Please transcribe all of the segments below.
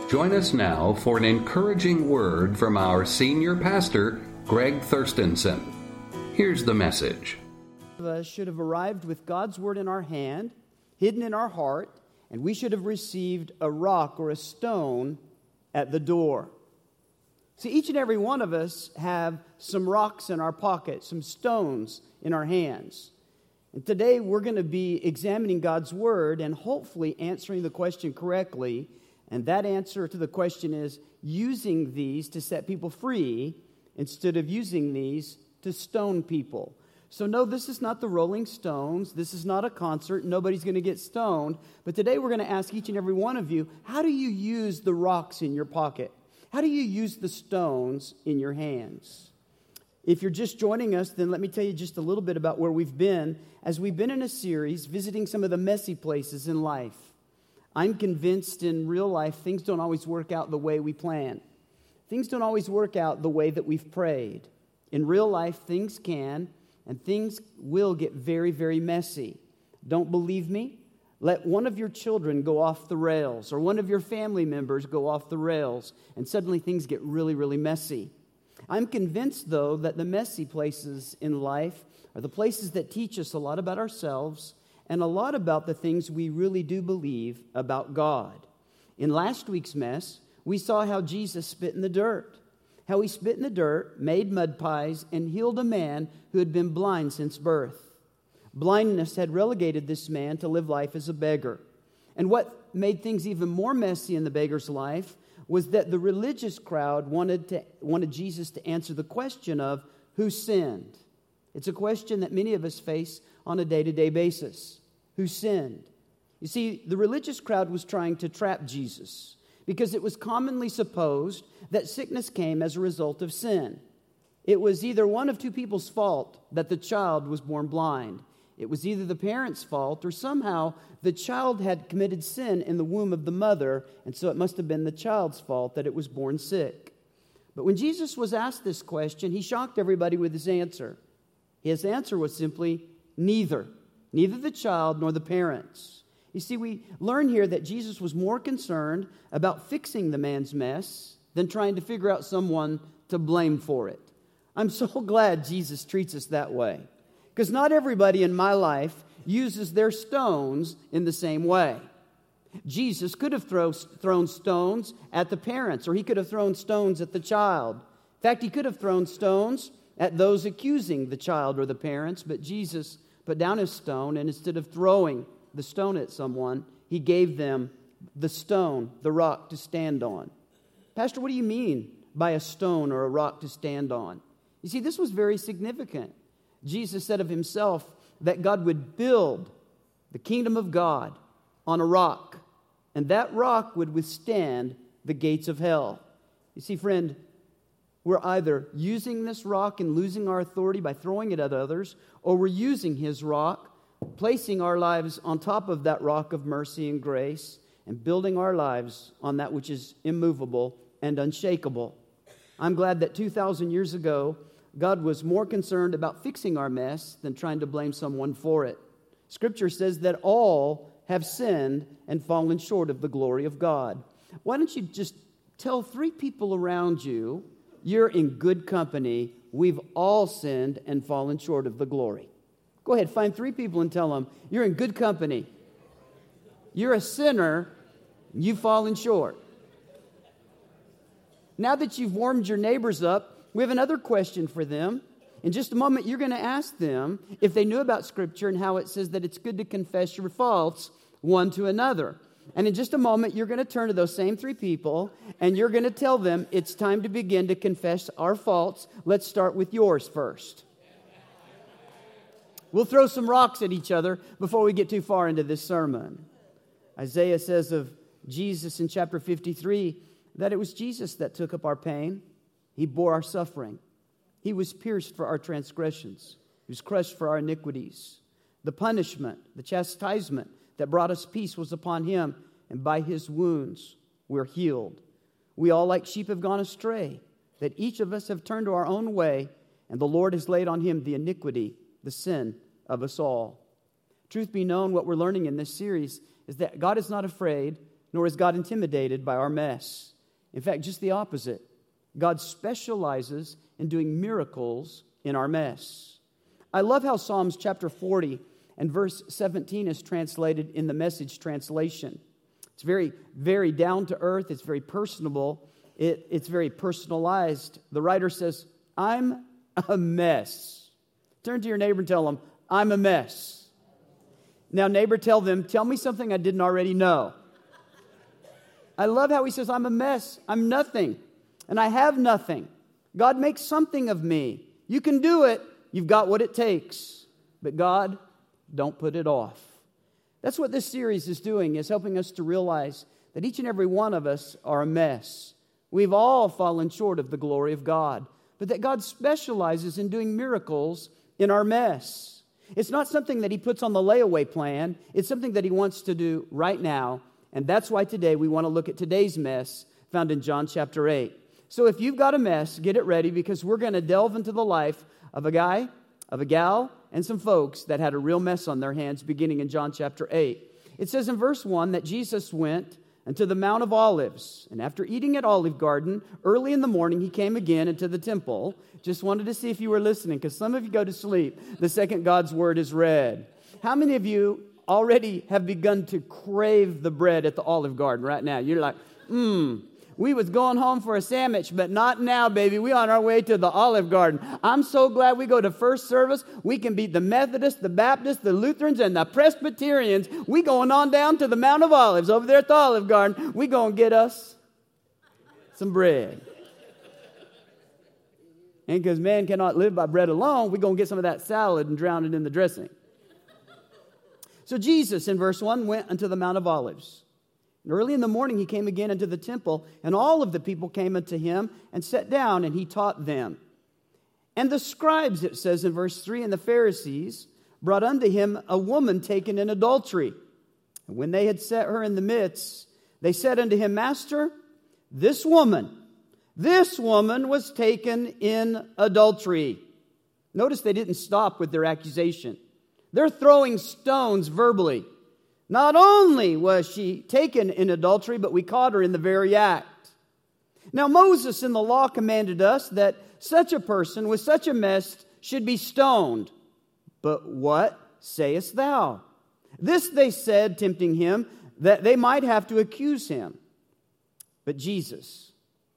Join us now for an encouraging word from our senior pastor, Greg Thurstenson. Here's the message. Of us should have arrived with God's word in our hand, hidden in our heart, and we should have received a rock or a stone at the door. See, each and every one of us have some rocks in our pocket, some stones in our hands. And today we're going to be examining God's word and hopefully answering the question correctly. And that answer to the question is using these to set people free instead of using these to stone people. So no, this is not the Rolling Stones. This is not a concert. Nobody's going to get stoned. But today we're going to ask each and every one of you, how do you use the rocks in your pocket? How do you use the stones in your hands? If you're just joining us, then let me tell you just a little bit about where we've been as we've been in a series visiting some of the messy places in life. I'm convinced in real life things don't always work out the way we plan. Things don't always work out the way that we've prayed. In real life, things can and things will get very, very messy. Don't believe me? Let one of your children go off the rails or one of your family members go off the rails and suddenly things get really, really messy. I'm convinced, though, that the messy places in life are the places that teach us a lot about ourselves and a lot about the things we really do believe about God. In last week's mess, we saw how Jesus spit in the dirt. How he spit in the dirt, made mud pies, and healed a man who had been blind since birth. Blindness had relegated this man to live life as a beggar. And what made things even more messy in the beggar's life was that the religious crowd wanted Jesus to answer the question of who sinned. It's a question that many of us face on a day-to-day basis. Who sinned? You see, the religious crowd was trying to trap Jesus because it was commonly supposed that sickness came as a result of sin. It was either one of two people's fault that the child was born blind. It was either the parents' fault or somehow the child had committed sin in the womb of the mother, and so it must have been the child's fault that it was born sick. But when Jesus was asked this question, he shocked everybody with his answer. His answer was simply, neither the child nor the parents. You see, we learn here that Jesus was more concerned about fixing the man's mess than trying to figure out someone to blame for it. I'm so glad Jesus treats us that way, because not everybody in my life uses their stones in the same way. Jesus could have thrown stones at the parents, or he could have thrown stones at the child. In fact, he could have thrown stones at those accusing the child or the parents, but Jesus put down his stone, and instead of throwing the stone at someone, he gave them the stone, the rock to stand on. Pastor, what do you mean by a stone or a rock to stand on? You see, this was very significant. Jesus said of himself that God would build the kingdom of God on a rock, and that rock would withstand the gates of hell. You see, friend, we're either using this rock and losing our authority by throwing it at others, or we're using his rock, placing our lives on top of that rock of mercy and grace, and building our lives on that which is immovable and unshakable. I'm glad that 2,000 years ago, God was more concerned about fixing our mess than trying to blame someone for it. Scripture says that all have sinned and fallen short of the glory of God. Why don't you just tell 3 people around you, you're in good company. We've all sinned and fallen short of the glory. Go ahead, find 3 people and tell them, you're in good company. You're a sinner. You've fallen short. Now that you've warmed your neighbors up, we have another question for them. In just a moment, you're going to ask them if they knew about Scripture and how it says that it's good to confess your faults one to another. And in just a moment, you're going to turn to those same 3 people, and you're going to tell them it's time to begin to confess our faults. Let's start with yours first. We'll throw some rocks at each other before we get too far into this sermon. Isaiah says of Jesus in chapter 53 that it was Jesus that took up our pain. He bore our suffering. He was pierced for our transgressions. He was crushed for our iniquities. The punishment, the chastisement that brought us peace was upon him, and by his wounds we're healed. We all like sheep have gone astray, that each of us have turned to our own way, and the Lord has laid on him the iniquity, the sin of us all. Truth be known, what we're learning in this series is that God is not afraid nor is God intimidated by our mess. In fact, just the opposite. God specializes in doing miracles in our mess. I love how Psalms chapter 40 and verse 17 is translated in the Message translation. It's very, very down to earth. It's very personable. It's very personalized. The writer says, I'm a mess. Turn to your neighbor and tell them, I'm a mess. Now, neighbor, tell them, tell me something I didn't already know. I love how he says, I'm a mess. I'm nothing. And I have nothing. God makes something of me. You can do it. You've got what it takes. But God, don't put it off. That's what this series is doing, is helping us to realize that each and every one of us are a mess. We've all fallen short of the glory of God, but that God specializes in doing miracles in our mess. It's not something that He puts on the layaway plan. It's something that He wants to do right now, and that's why today we want to look at today's mess found in John chapter 8. So if you've got a mess, get it ready, because we're going to delve into the life of a guy, of a gal, and some folks that had a real mess on their hands beginning in John chapter 8. It says in verse 1 that Jesus went unto the Mount of Olives, and after eating at Olive Garden, early in the morning he came again into the temple. Just wanted to see if you were listening, because some of you go to sleep the second God's word is read. How many of you already have begun to crave the bread at the Olive Garden right now? You're like, we was going home for a sandwich, but not now, baby. We on our way to the Olive Garden. I'm so glad we go to first service. We can beat the Methodists, the Baptists, the Lutherans, and the Presbyterians. We going on down to the Mount of Olives over there at the Olive Garden. We going to get us some bread. And because man cannot live by bread alone, we're going to get some of that salad and drown it in the dressing. So Jesus, in verse 1, went unto the Mount of Olives. And early in the morning he came again into the temple, and all of the people came unto him and sat down, and he taught them. And the scribes, it says in verse 3, and the Pharisees brought unto him a woman taken in adultery. And when they had set her in the midst, they said unto him, Master, this woman was taken in adultery. Notice they didn't stop with their accusation. They're throwing stones verbally. Not only was she taken in adultery, but we caught her in the very act. Now Moses in the law commanded us that such a person with such a mess should be stoned. But what sayest thou? This they said, tempting him, that they might have to accuse him. But Jesus.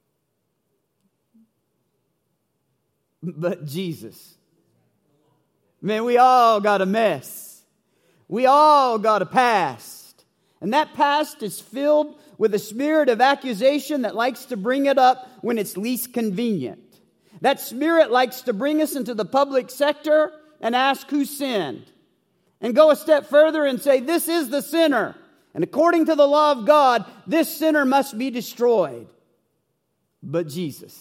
Man, we all got a mess. We all got a past. And that past is filled with a spirit of accusation that likes to bring it up when it's least convenient. That spirit likes to bring us into the public sector and ask who sinned. And go a step further and say, this is the sinner. And according to the law of God, this sinner must be destroyed. But Jesus,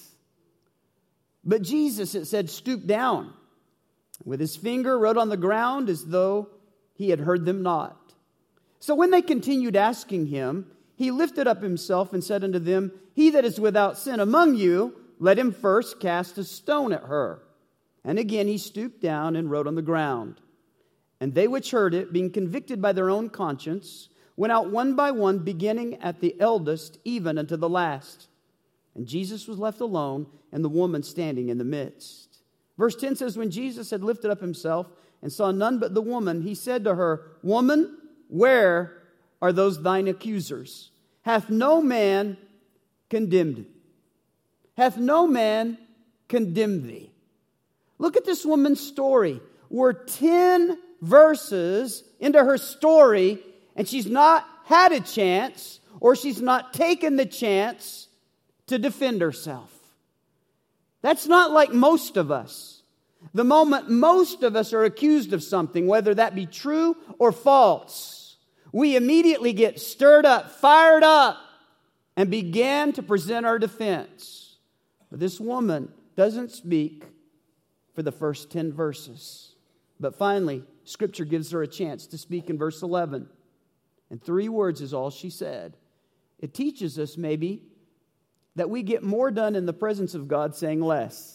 it said, stooped down. With his finger wrote on the ground as though he had heard them not. So when they continued asking him, he lifted up himself and said unto them, He that is without sin among you, let him first cast a stone at her. And again he stooped down and wrote on the ground. And they which heard it, being convicted by their own conscience, went out one by one, beginning at the eldest, even unto the last. And Jesus was left alone, and the woman standing in the midst. Verse 10 says, when Jesus had lifted up himself and saw none but the woman, he said to her, Woman, where are those thine accusers? Hath no man condemned thee? Hath no man condemned thee? Look at this woman's story. We're 10 verses into her story, and she's not had a chance, or she's not taken the chance to defend herself. That's not like most of us. The moment most of us are accused of something, whether that be true or false, we immediately get stirred up, fired up, and begin to present our defense. But this woman doesn't speak for the first 10 verses. But finally, Scripture gives her a chance to speak in verse 11. And 3 words is all she said. It teaches us maybe that we get more done in the presence of God saying less.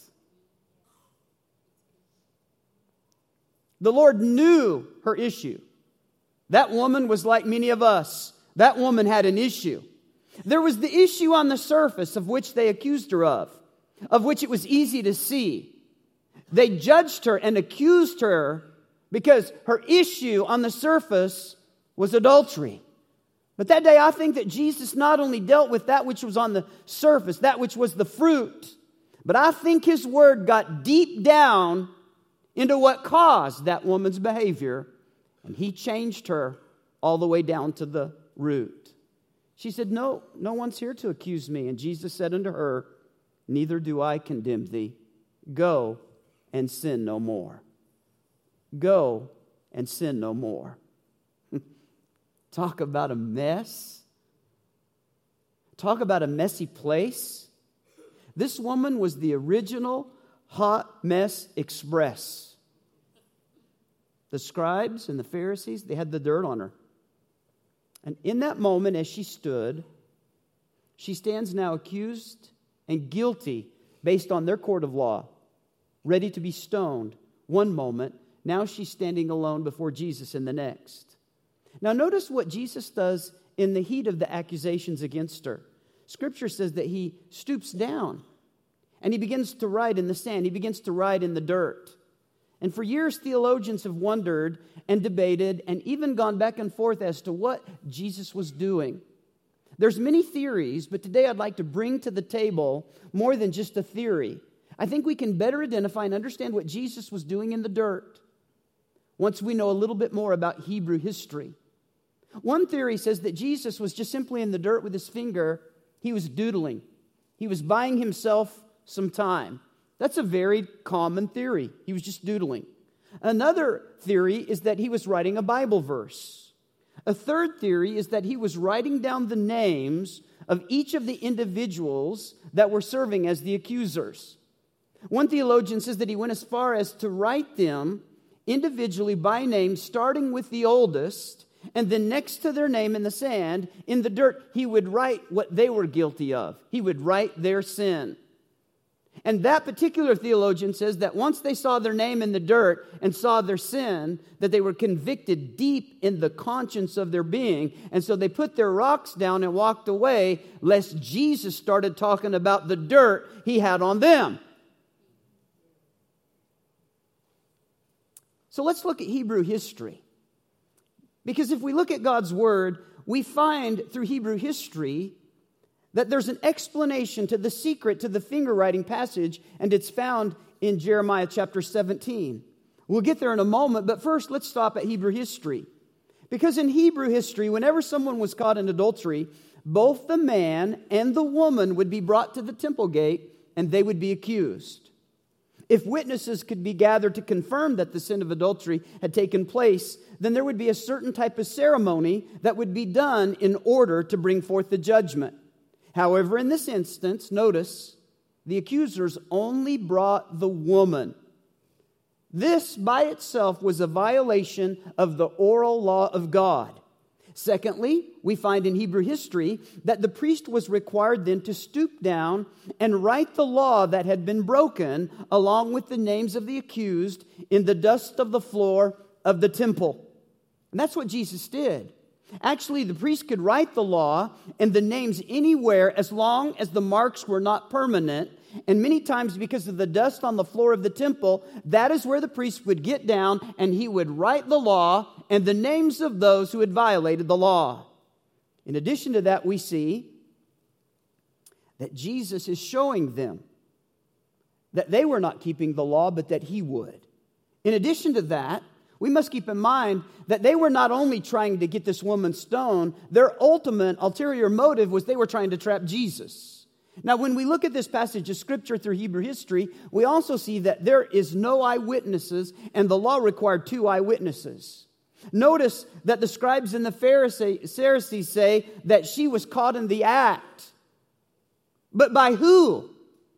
The Lord knew her issue. That woman was like many of us, That woman had an issue. There was the issue on the surface of which they accused her of which it was easy to see. They judged her and accused her because her issue on the surface was adultery. But that day I think that Jesus not only dealt with that which was on the surface, that which was the fruit, but I think His Word got deep down into what caused that woman's behavior, and He changed her all the way down to the root. She said, no one's here to accuse me. And Jesus said unto her, neither do I condemn thee. Go and sin no more. Go and sin no more. Talk about a mess. Talk about a messy place. This woman was the original hot mess express. The scribes and the Pharisees, they had the dirt on her. And in that moment, as she stood, she stands now accused and guilty based on their court of law, ready to be stoned one moment. Now she's standing alone before Jesus in the next. Now notice what Jesus does in the heat of the accusations against her. Scripture says that He stoops down and He begins to write in the sand. He begins to write in the dirt. And for years, theologians have wondered and debated and even gone back and forth as to what Jesus was doing. There's many theories, but today I'd like to bring to the table more than just a theory. I think we can better identify and understand what Jesus was doing in the dirt once we know a little bit more about Hebrew history. One theory says that Jesus was just simply in the dirt with His finger. He was doodling. He was buying Himself some time. That's a very common theory. He was just doodling. Another theory is that He was writing a Bible verse. A third theory is that He was writing down the names of each of the individuals that were serving as the accusers. One theologian says that He went as far as to write them individually by name, starting with the oldest, and then next to their name in the sand, in the dirt, He would write what they were guilty of. He would write their sin. And that particular theologian says that once they saw their name in the dirt and saw their sin, that they were convicted deep in the conscience of their being. And so they put their rocks down and walked away, lest Jesus started talking about the dirt He had on them. So let's look at Hebrew history. Because if we look at God's Word, we find through Hebrew history that there's an explanation to the secret to the finger writing passage, and it's found in Jeremiah chapter 17. We'll get there in a moment, but first let's stop at Hebrew history. Because in Hebrew history, whenever someone was caught in adultery, both the man and the woman would be brought to the temple gate, and they would be accused. If witnesses could be gathered to confirm that the sin of adultery had taken place, then there would be a certain type of ceremony that would be done in order to bring forth the judgment. However, in this instance, notice, the accusers only brought the woman. This by itself was a violation of the oral law of God. Secondly, we find in Hebrew history that the priest was required then to stoop down and write the law that had been broken along with the names of the accused in the dust of the floor of the temple. And that's what Jesus did. Actually, the priest could write the law and the names anywhere as long as the marks were not permanent. And many times, because of the dust on the floor of the temple, that is where the priest would get down and he would write the law and the names of those who had violated the law. In addition to that, we see that Jesus is showing them that they were not keeping the law, but that He would. In addition to that, we must keep in mind that they were not only trying to get this woman stoned, their ultimate ulterior motive was they were trying to trap Jesus. Now, when we look at this passage of Scripture through Hebrew history, we also see that there is no eyewitnesses, and the law required 2 eyewitnesses. Notice that the scribes and the Pharisees say that she was caught in the act. But by who?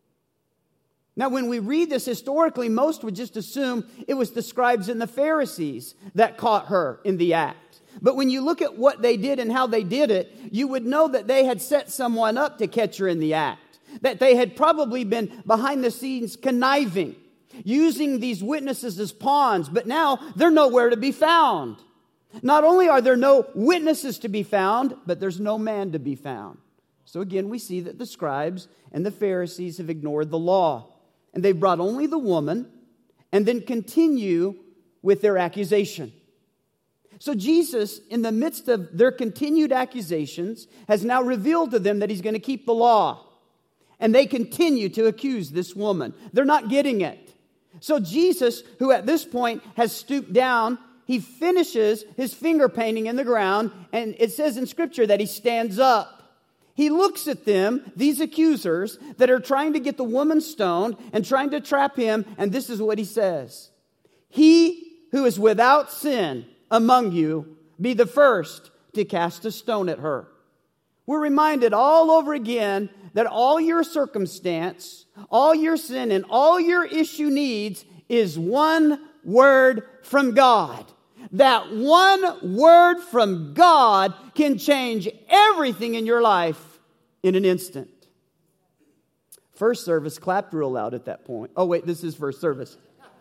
Now, when we read this historically, most would just assume it was the scribes and the Pharisees that caught her in the act. But when you look at what they did and how they did it, you would know that they had set someone up to catch her in the act. That they had probably been behind the scenes conniving, using these witnesses as pawns, but now they're nowhere to be found. Not only are there no witnesses to be found, but there's no man to be found. So again, we see that the scribes and the Pharisees have ignored the law. And they've brought only the woman and then continue with their accusation. So Jesus, in the midst of their continued accusations, has now revealed to them that he's going to keep the law. And they continue to accuse this woman. They're not getting it. So Jesus, who at this point has stooped down, he finishes his finger painting in the ground, and it says in Scripture that he stands up. He looks at them, these accusers that are trying to get the woman stoned and trying to trap him, and this is what he says. He who is without sin among you, be the first to cast a stone at her. We're reminded all over again that all your circumstance, all your sin, and all your issue needs is one word from God. That one word from God can change everything in your life in an instant. First service clapped real loud at that point. Oh, wait, this is first service.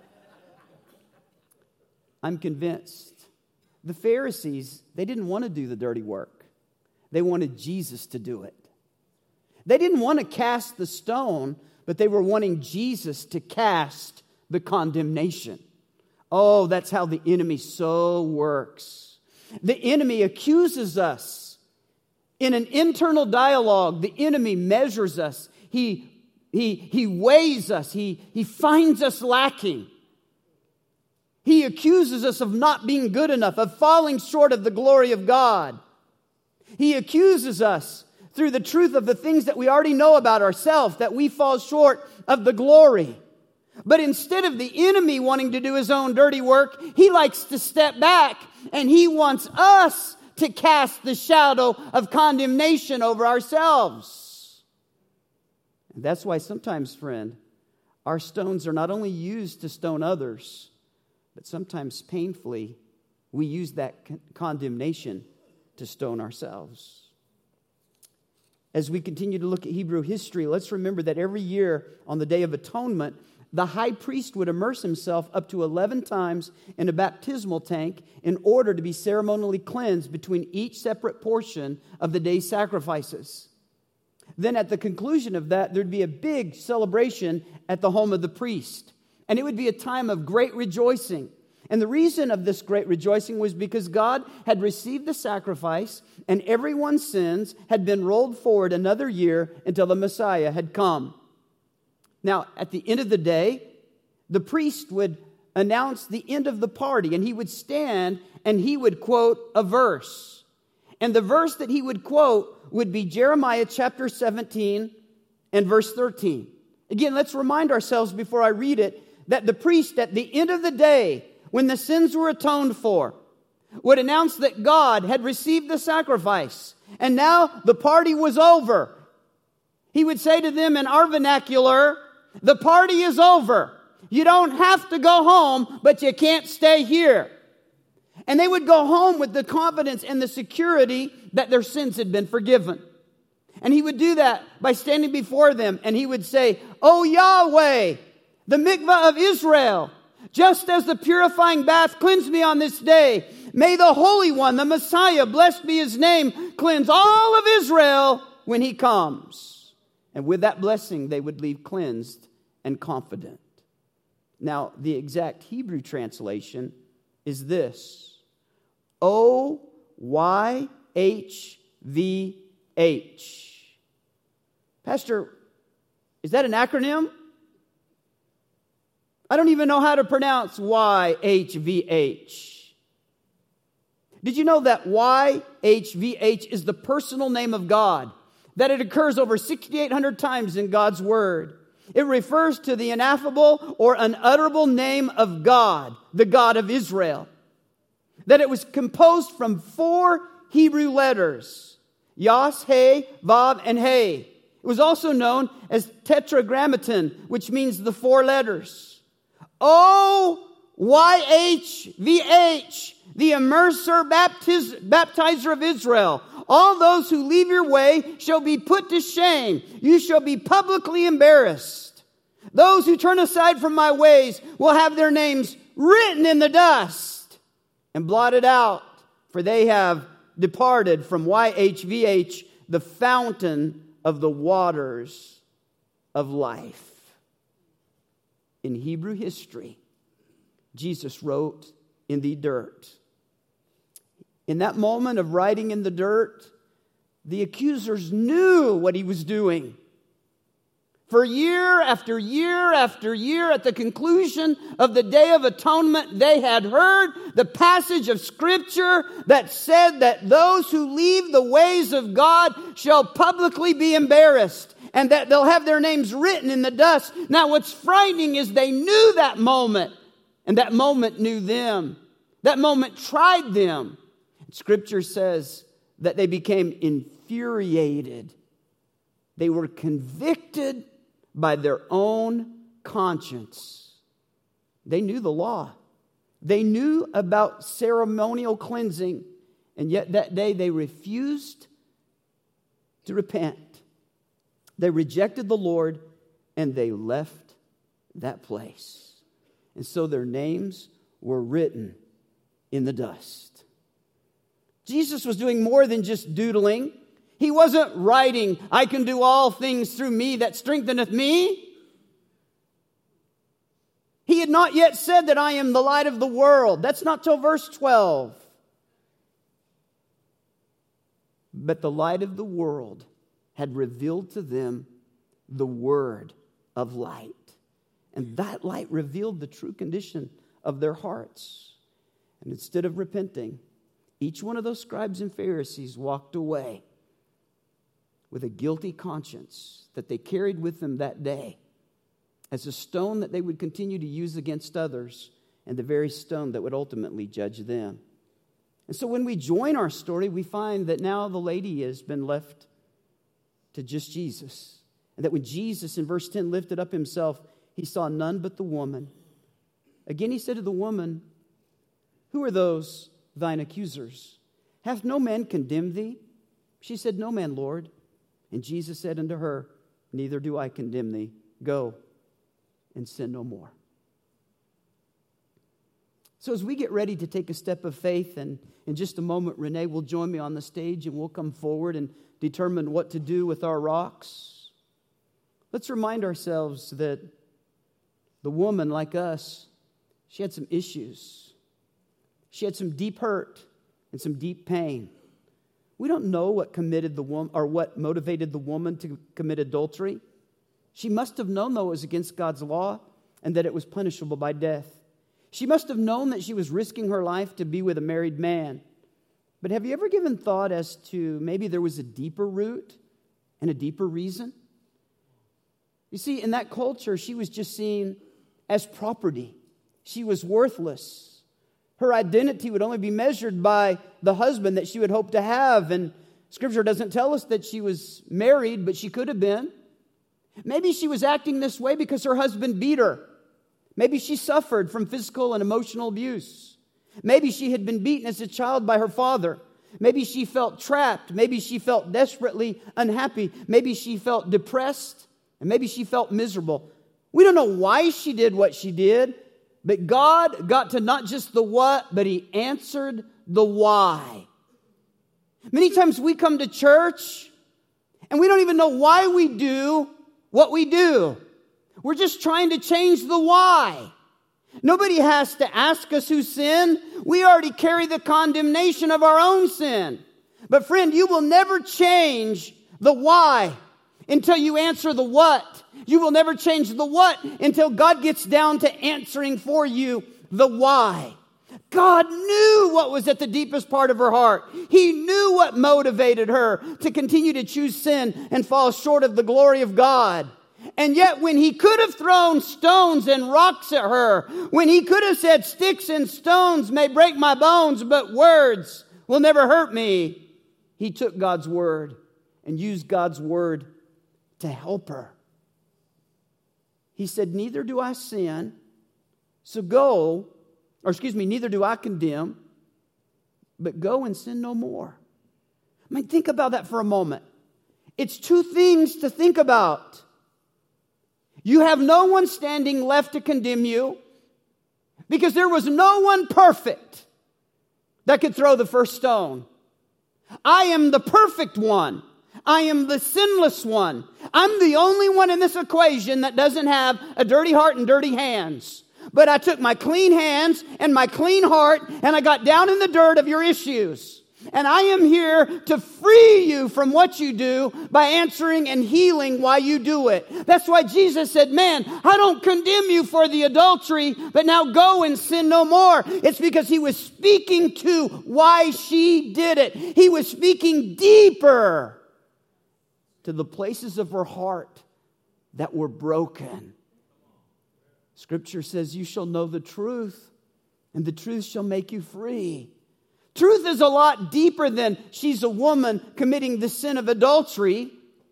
I'm convinced. The Pharisees, they didn't want to do the dirty work. They wanted Jesus to do it. They didn't want to cast the stone, but they were wanting Jesus to cast the condemnation. Oh, that's how the enemy so works. The enemy accuses us. In an internal dialogue, the enemy measures us. He weighs us. He finds us lacking. He accuses us of not being good enough, of falling short of the glory of God. He accuses us through the truth of the things that we already know about ourselves, that we fall short of the glory. But instead of the enemy wanting to do his own dirty work, he likes to step back and he wants us to cast the shadow of condemnation over ourselves. And that's why sometimes, friend, our stones are not only used to stone others, but sometimes painfully, we use that condemnation to stone ourselves. As we continue to look at Hebrew history, let's remember that every year on the Day of Atonement, the high priest would immerse himself up to 11 times in a baptismal tank in order to be ceremonially cleansed between each separate portion of the day's sacrifices. Then at the conclusion of that, there'd be a big celebration at the home of the priest. And it would be a time of great rejoicing. And the reason of this great rejoicing was because God had received the sacrifice and everyone's sins had been rolled forward another year until the Messiah had come. Now, at the end of the day, the priest would announce the end of the party, and he would stand and he would quote a verse. And the verse that he would quote would be Jeremiah chapter 17 and verse 13. Again, let's remind ourselves before I read it that the priest at the end of the day, when the sins were atoned for, would announce that God had received the sacrifice and now the party was over. He would say to them in our vernacular, the party is over. You don't have to go home, but you can't stay here. And they would go home with the confidence and the security that their sins had been forgiven. And he would do that by standing before them and he would say, "O Yahweh, the mikvah of Israel, just as the purifying bath cleansed me on this day, may the Holy One, the Messiah, blessed be his name, cleanse all of Israel when he comes." And with that blessing, they would leave cleansed and confident. Now, the exact Hebrew translation is this: OYHVH. Pastor, is that an acronym? I don't even know how to pronounce YHVH. Did you know that YHVH is the personal name of God? That it occurs over 6,800 times in God's Word. It refers to the ineffable or unutterable name of God, the God of Israel. That it was composed from 4 Hebrew letters: Yas, He, Vav, and He. It was also known as Tetragrammaton, which means the 4 letters. OYHVH, the immerser, baptizer of Israel. All those who leave your way shall be put to shame. You shall be publicly embarrassed. Those who turn aside from my ways will have their names written in the dust and blotted out for they have departed from YHVH, the fountain of the waters of life. In Hebrew history, Jesus wrote in the dirt. In that moment of writing in the dirt, the accusers knew what he was doing. For year after year after year, at the conclusion of the Day of Atonement, they had heard the passage of Scripture that said that those who leave the ways of God shall publicly be embarrassed, and that they'll have their names written in the dust. Now, what's frightening is they knew that moment, and that moment knew them. That moment tried them. Scripture says that they became infuriated. They were convicted by their own conscience. They knew the law. They knew about ceremonial cleansing, and yet that day they refused to repent. They rejected the Lord, and they left that place. And so their names were written in the dust. Jesus was doing more than just doodling. He wasn't writing, I can do all things through me that strengtheneth me. He had not yet said that I am the light of the world. That's not till verse 12. But the light of the world had revealed to them the word of light. And that light revealed the true condition of their hearts. And instead of repenting, each one of those scribes and Pharisees walked away with a guilty conscience that they carried with them that day as a stone that they would continue to use against others, and the very stone that would ultimately judge them. And so when we join our story, we find that now the lady has been left to just Jesus. And that when Jesus, in verse 10, lifted up himself, he saw none but the woman. Again he said to the woman, who are those thine accusers? Hath no man condemned thee? She said, no man, Lord. And Jesus said unto her, neither do I condemn thee. Go and sin no more. So as we get ready to take a step of faith, and in just a moment, Renee will join me on the stage and we'll come forward and determine what to do with our rocks. Let's remind ourselves that the woman, like us, she had some issues. She had some deep hurt and some deep pain. We don't know what committed the woman or what motivated the woman to commit adultery. She must have known, though, it was against God's law and that it was punishable by death. She must have known that she was risking her life to be with a married man. But have you ever given thought as to maybe there was a deeper root and a deeper reason? You see, in that culture, she was just seen as property. She was worthless. Her identity would only be measured by the husband that she would hope to have. And Scripture doesn't tell us that she was married, but she could have been. Maybe she was acting this way because her husband beat her. Maybe she suffered from physical and emotional abuse. Maybe she had been beaten as a child by her father. Maybe she felt trapped. Maybe she felt desperately unhappy. Maybe she felt depressed. And maybe she felt miserable. We don't know why she did what she did. But God got to not just the what, but He answered the why. Many times we come to church and we don't even know why we do what we do. We're just trying to change the why. Nobody has to ask us who sinned. We already carry the condemnation of our own sin. But friend, you will never change the why until you answer the what. You will never change the what until God gets down to answering for you the why. God knew what was at the deepest part of her heart. He knew what motivated her to continue to choose sin and fall short of the glory of God. And yet when He could have thrown stones and rocks at her, when He could have said, sticks and stones may break my bones, but words will never hurt me, He took God's word and used God's word to help her. He said, neither do I sin, so go, neither do I condemn, but go and sin no more. I mean, think about that for a moment. It's two things to think about. You have no one standing left to condemn you because there was no one perfect. that could throw the first stone. I am the perfect one. I am the sinless one. I'm the only one in this equation that doesn't have a dirty heart and dirty hands. But I took my clean hands and my clean heart and I got down in the dirt of your issues. And I am here to free you from what you do by answering and healing why you do it. That's why Jesus said, man, I don't condemn you for the adultery, but now go and sin no more. It's because he was speaking to why she did it. He was speaking deeper to the places of her heart that were broken. Scripture says, you shall know the truth, and the truth shall make you free. Truth is a lot deeper than she's a woman committing the sin of adultery.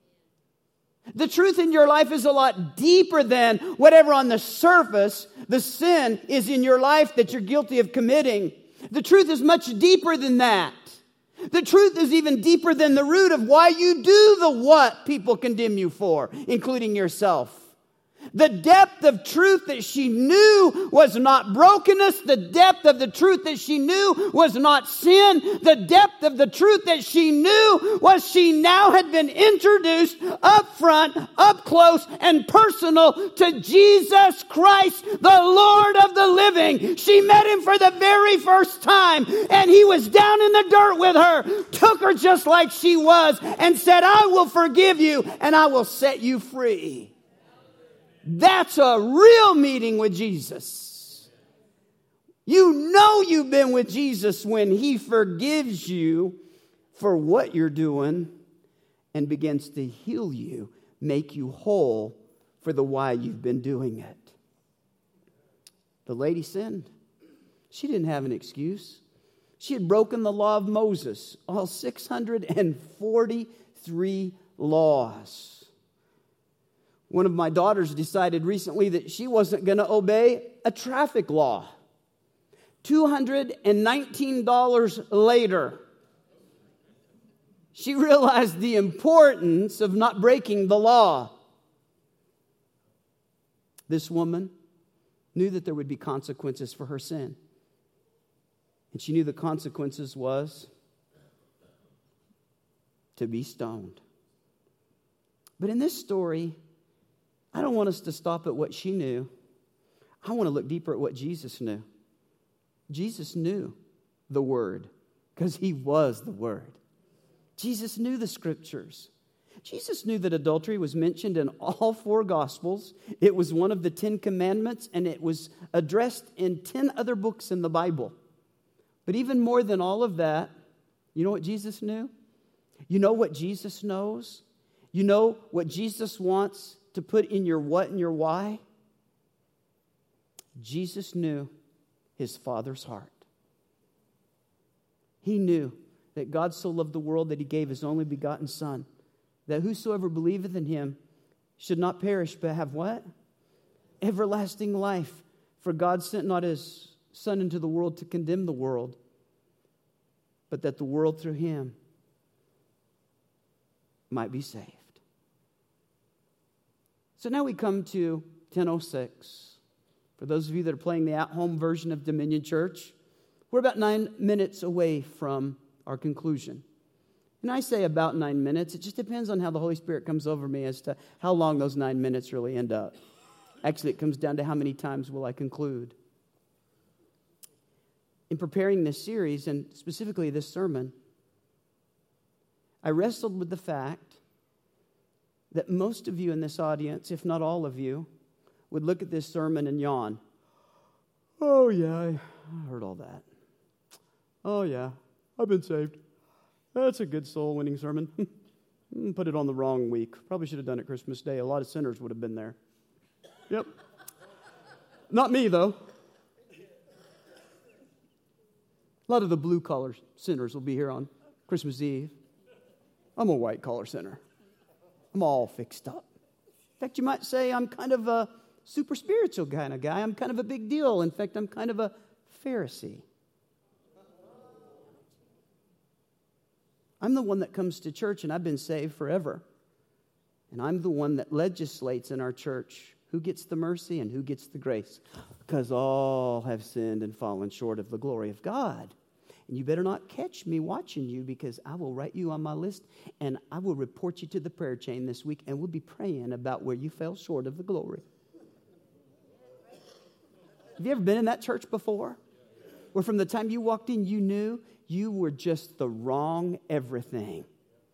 The truth in your life is a lot deeper than whatever on the surface the sin is in your life that you're guilty of committing. The truth is much deeper than that. The truth is even deeper than the root of why you do the what people condemn you for, including yourself. The depth of truth that she knew was not brokenness. The depth of the truth that she knew was not sin. The depth of the truth that she knew was she now had been introduced up front, up close, and personal to Jesus Christ, the Lord of the living. She met him for the very first time, and he was down in the dirt with her, took her just like she was, and said, I will forgive you, and I will set you free. That's a real meeting with Jesus. You know you've been with Jesus when he forgives you for what you're doing and begins to heal you, make you whole for the why you've been doing it. The lady sinned. She didn't have an excuse. She had broken the law of Moses, all 643 laws. One of my daughters decided recently that she wasn't going to obey a traffic law. $219 later, she realized the importance of not breaking the law. This woman knew that there would be consequences for her sin. And she knew the consequences was to be stoned. But in this story, I don't want us to stop at what she knew. I want to look deeper at what Jesus knew. Jesus knew the Word because he was the Word. Jesus knew the Scriptures. Jesus knew that adultery was mentioned in all 4 Gospels. It was one of the 10 Commandments, and it was addressed in 10 other books in the Bible. But even more than all of that, you know what Jesus knew? You know what Jesus knows? You know what Jesus wants to put in your what and your why? Jesus knew his Father's heart. He knew that God so loved the world that he gave his only begotten Son, that whosoever believeth in him should not perish but have what? Everlasting life. For God sent not his Son into the world to condemn the world, but that the world through him might be saved. So now we come to 10:06. For those of you that are playing the at-home version of Dominion Church, we're about 9 minutes away from our conclusion. And I say about 9 minutes. It just depends on how the Holy Spirit comes over me as to how long those 9 minutes really end up. Actually, it comes down to how many times will I conclude. In preparing this series, and specifically this sermon, I wrestled with the fact that most of you in this audience, if not all of you, would look at this sermon and yawn. Oh, yeah, I heard all that. Oh, yeah, I've been saved. That's a good soul-winning sermon. Put it on the wrong week. Probably should have done it Christmas Day. A lot of sinners would have been there. Yep. Not me, though. A lot of the blue-collar sinners will be here on Christmas Eve. I'm a white-collar sinner. I'm all fixed up. In fact, you might say I'm kind of a super spiritual kind of guy. I'm kind of a big deal. In fact, I'm kind of a Pharisee. I'm the one that comes to church, and I've been saved forever. And I'm the one that legislates in our church who gets the mercy and who gets the grace. Because all have sinned and fallen short of the glory of God. And you better not catch me watching you, because I will write you on my list and I will report you to the prayer chain this week, and we'll be praying about where you fell short of the glory. Have you ever been in that church before? Where from the time you walked in, you knew you were just the wrong everything.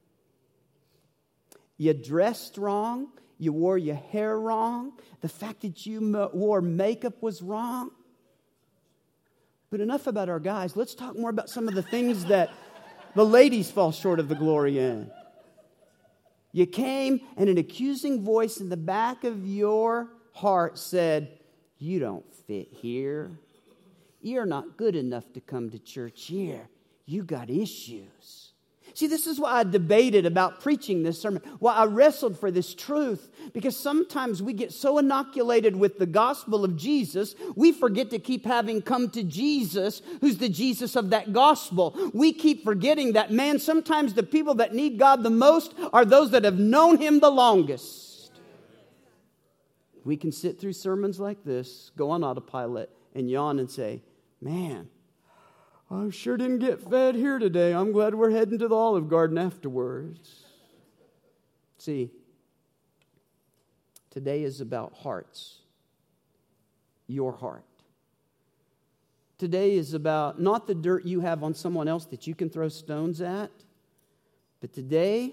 You dressed wrong. You wore your hair wrong. The fact that you wore makeup was wrong. But enough about our guys. Let's talk more about some of the things that the ladies fall short of the glory in. You came, and an accusing voice in the back of your heart said, "You don't fit here. You're not good enough to come to church here. You got issues." See, this is why I debated about preaching this sermon, why I wrestled for this truth, because sometimes we get so inoculated with the gospel of Jesus, we forget to keep having come to Jesus, who's the Jesus of that gospel. We keep forgetting that, man, sometimes the people that need God the most are those that have known Him the longest. We can sit through sermons like this, go on autopilot, and yawn and say, "Man, I sure didn't get fed here today. I'm glad we're heading to the Olive Garden afterwards." See, today is about hearts. Your heart. Today is about not the dirt you have on someone else that you can throw stones at, but today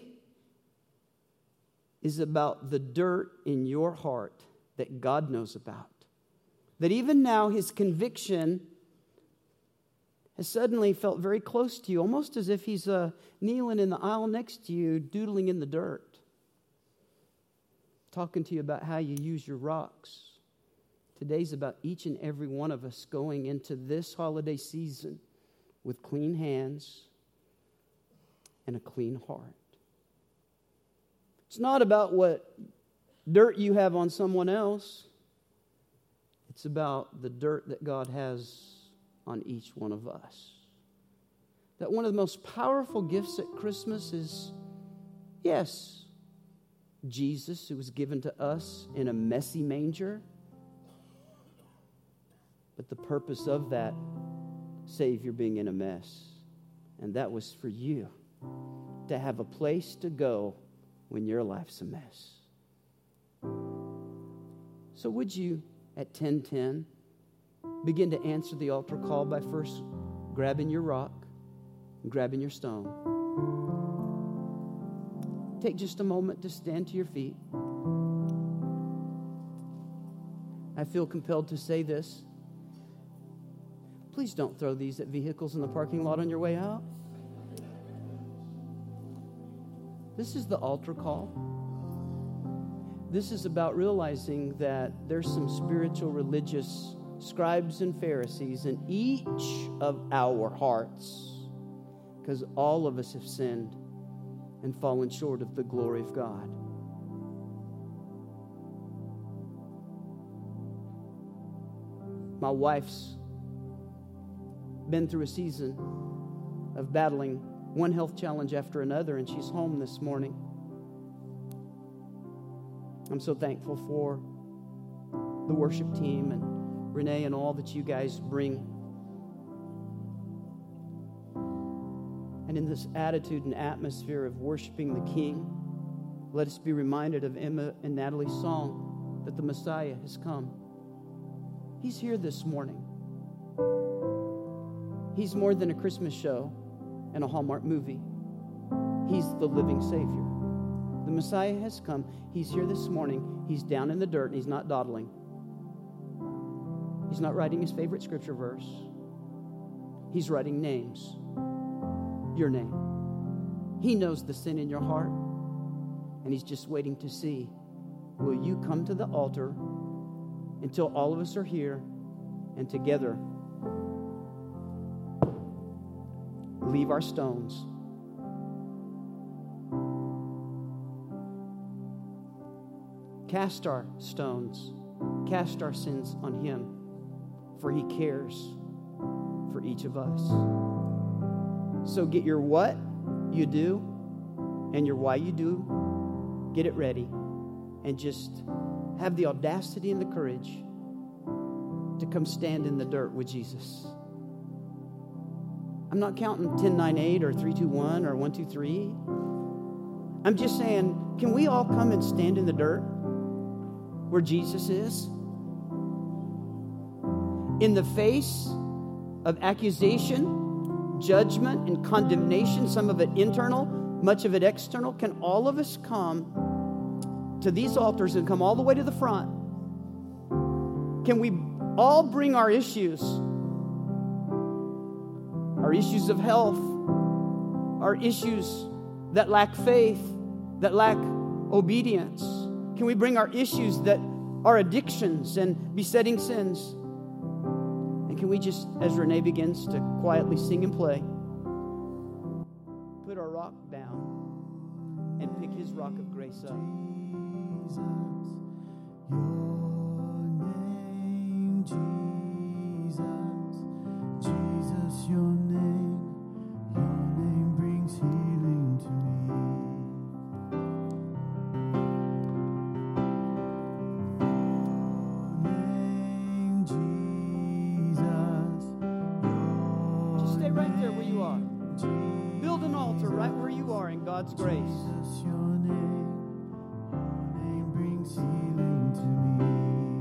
is about the dirt in your heart that God knows about. That even now His conviction has suddenly felt very close to you, almost as if He's kneeling in the aisle next to you, doodling in the dirt, talking to you about how you use your rocks. Today's about each and every one of us going into this holiday season with clean hands and a clean heart. It's not about what dirt you have on someone else. It's about the dirt that God has on each one of us. That one of the most powerful gifts at Christmas is, yes, Jesus, who was given to us in a messy manger. But the purpose of that Savior being in a mess, and that was for you to have a place to go when your life's a mess. So would you, at 10:10, begin to answer the altar call by first grabbing your rock and grabbing your stone. Take just a moment to stand to your feet. I feel compelled to say this. Please don't throw these at vehicles in the parking lot on your way out. This is the altar call. This is about realizing that there's some spiritual, religious scribes and Pharisees in each of our hearts, because all of us have sinned and fallen short of the glory of God. My wife's been through a season of battling one health challenge after another, and she's home this morning. I'm so thankful for the worship team and Renee and all that you guys bring. And in this attitude and atmosphere of worshiping the King, let us be reminded of Emma and Natalie's song that the Messiah has come. He's here this morning. He's more than a Christmas show and a Hallmark movie. He's the living Savior. The Messiah has come. He's here this morning. He's down in the dirt and He's not dawdling. He's not writing his favorite scripture verse. He's writing names. Your name. He knows the sin in your heart, and He's just waiting to see, will you come to the altar until all of us are here, and together leave our stones. Cast our stones, cast our sins on Him, for He cares for each of us. So get your what you do and your why you do, get it ready, and just have the audacity and the courage to come stand in the dirt with Jesus. I'm not counting 10, 9, 8 or 3, 2, 1 or 1, 2, 3. I'm just saying, can we all come and stand in the dirt where Jesus is? In the face of accusation, judgment, and condemnation, some of it internal, much of it external, can all of us come to these altars and come all the way to the front? Can we all bring our issues of health, our issues that lack faith, that lack obedience? Can we bring our issues that are addictions and besetting sins? And can we just, as Renee begins to quietly sing and play, put our rock down and pick his rock of grace up? Jesus, your name brings healing to me. Your name, Jesus. Just stay right there where you are. Build an altar right where you are in God's grace. Jesus, your name brings healing to me.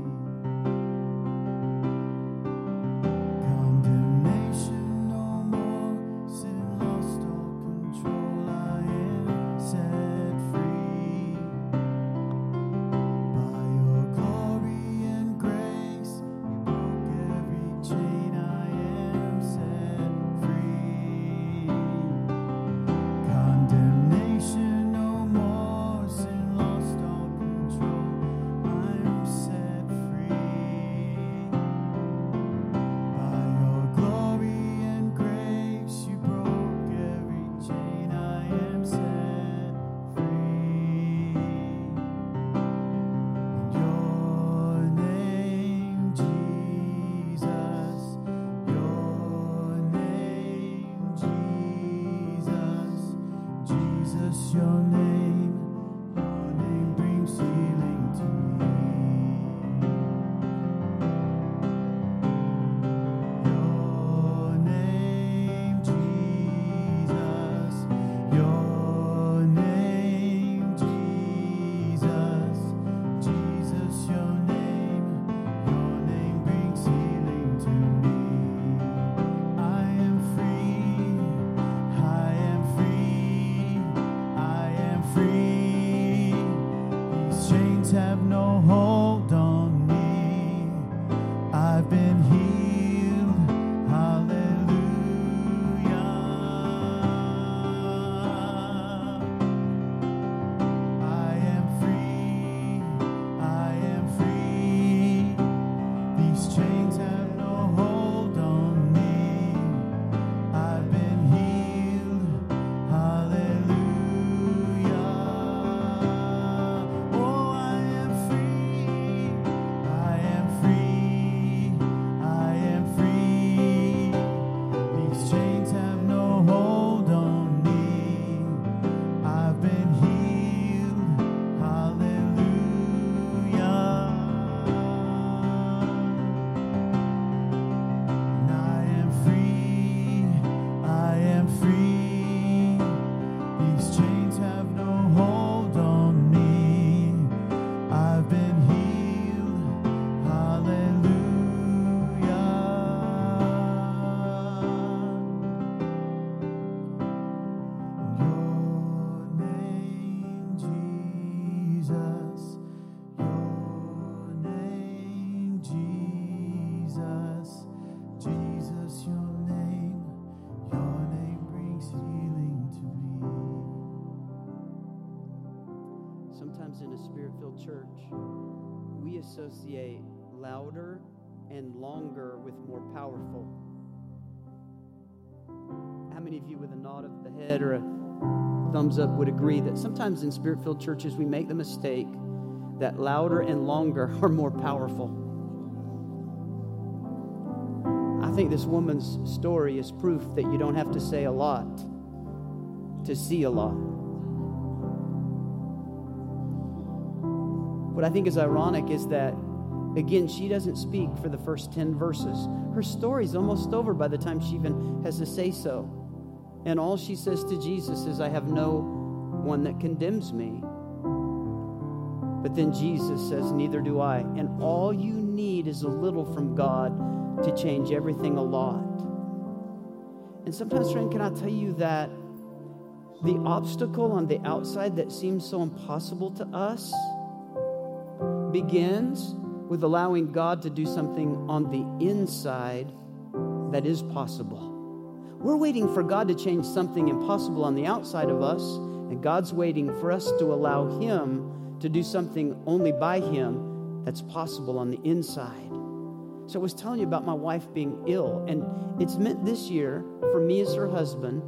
Associate louder and longer with more powerful. How many of you with a nod of the head or a thumbs up would agree that sometimes in Spirit-filled churches we make the mistake that louder and longer are more powerful? I think this woman's story is proof that you don't have to say a lot to see a lot. What I think is ironic is that Again, she doesn't speak for the first 10 verses. Her story's almost over by the time she even has to say so. And all she says to Jesus is, I have no one that condemns me. But then Jesus says, neither do I. And all you need is a little from God to change everything a lot. And sometimes, friend, can I tell you that the obstacle on the outside that seems so impossible to us begins with allowing God to do something on the inside that is possible. We're waiting for God to change something impossible on the outside of us, and God's waiting for us to allow Him to do something only by Him that's possible on the inside. So I was telling you about my wife being ill, and it's meant this year for me as her husband,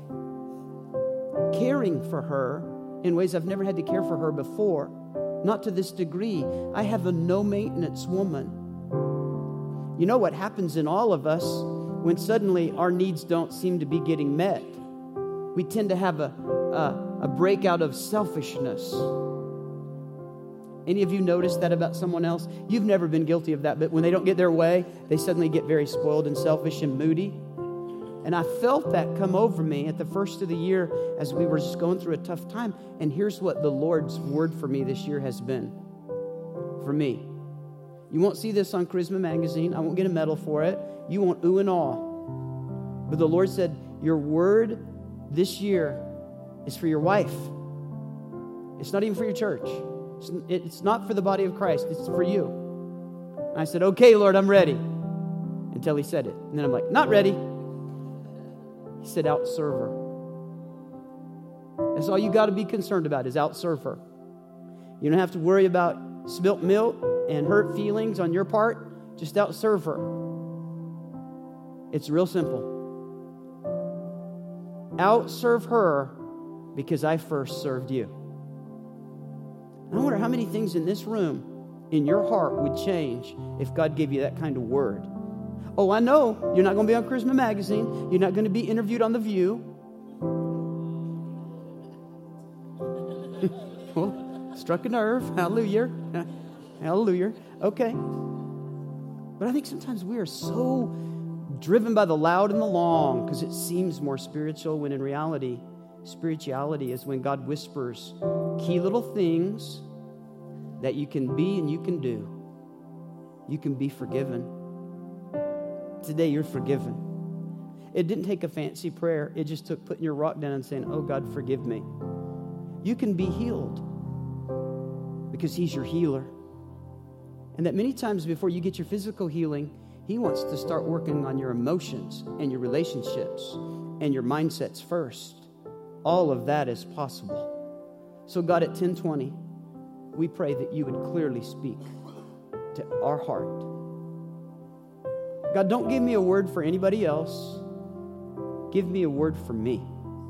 caring for her in ways I've never had to care for her before. Not to this degree. I have a no-maintenance woman. You know what happens in all of us when suddenly our needs don't seem to be getting met? We tend to have a breakout of selfishness. Any of you notice that about someone else? You've never been guilty of that, but when they don't get their way, they suddenly get very spoiled and selfish and moody. And I felt that come over me at the first of the year as we were just going through a tough time. And here's what the Lord's word for me this year has been. For me. You won't see this on Charisma Magazine. I won't get a medal for it. You won't ooh and awe. But the Lord said, your word this year is for your wife. It's not even for your church. It's not for the body of Christ. It's for you. And I said, okay, Lord, I'm ready. Until He said it. And then I'm like, not ready. He said, outserve her. That's all you got to be concerned about is outserve her. You don't have to worry about spilt milk and hurt feelings on your part. Just outserve her. It's real simple. Outserve her because I first served you. I wonder how many things in this room, in your heart, would change if God gave you that kind of word. Oh, I know. You're not going to be on Charisma Magazine. You're not going to be interviewed on The View. Well, struck a nerve. Hallelujah. Hallelujah. Okay. But I think sometimes we are so driven by the loud and the long because it seems more spiritual when in reality, spirituality is when God whispers key little things that you can be and you can do. You can be forgiven. Today, you're forgiven. It didn't take a fancy prayer. It just took putting your rock down and saying, oh, God, forgive me. You can be healed because He's your healer. And that many times before you get your physical healing, He wants to start working on your emotions and your relationships and your mindsets first. All of that is possible. So God, at 10:20, we pray that You would clearly speak to our heart. God, don't give me a word for anybody else. Give me a word for me.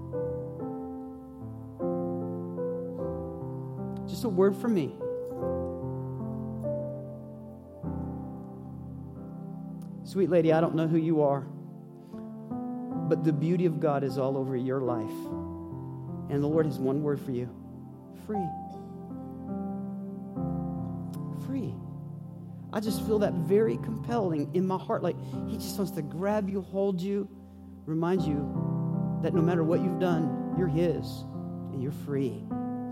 Just a word for me. Sweet lady, I don't know who you are, but the beauty of God is all over your life. And the Lord has one word for you. Free. Free. I just feel that very compelling in my heart. Like He just wants to grab you, hold you, remind you that no matter what you've done, you're His and you're free.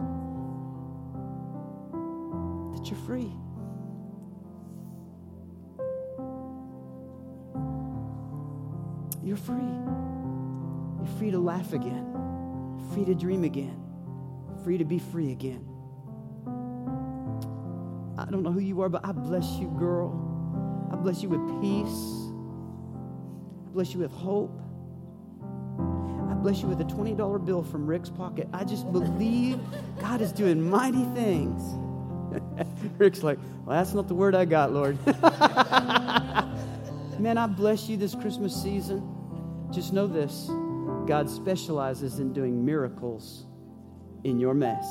That you're free. You're free. You're free to laugh again. Free to dream again. Free to be free again. I don't know who you are, but I bless you, girl. I bless you with peace. I bless you with hope. I bless you with a $20 bill from Rick's pocket. I just believe God is doing mighty things. Rick's like, well, that's not the word I got, Lord. Man, I bless you this Christmas season. Just know this. God specializes in doing miracles in your mess.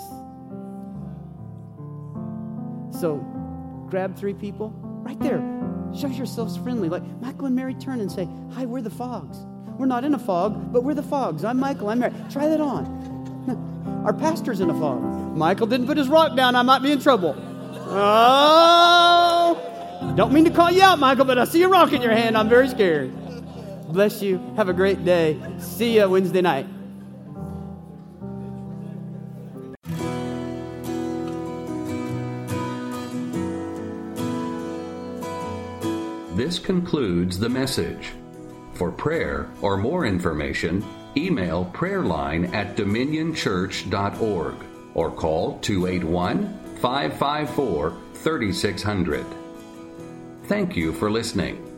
So grab 3 people right there. Show yourselves friendly. Like Michael and Mary turn and say, hi, we're the Fogs. We're not in a fog, but we're the Fogs. I'm Michael, I'm Mary. Try that on. Our pastor's in a fog. Michael didn't put his rock down. I might be in trouble. Oh, Don't mean to call you out, Michael, but I see a rock in your hand. I'm very scared. Bless you. Have a great day. See you Wednesday night. This concludes the message. For prayer or more information, email prayerline@dominionchurch.org or call 281-554-3600. Thank you for listening.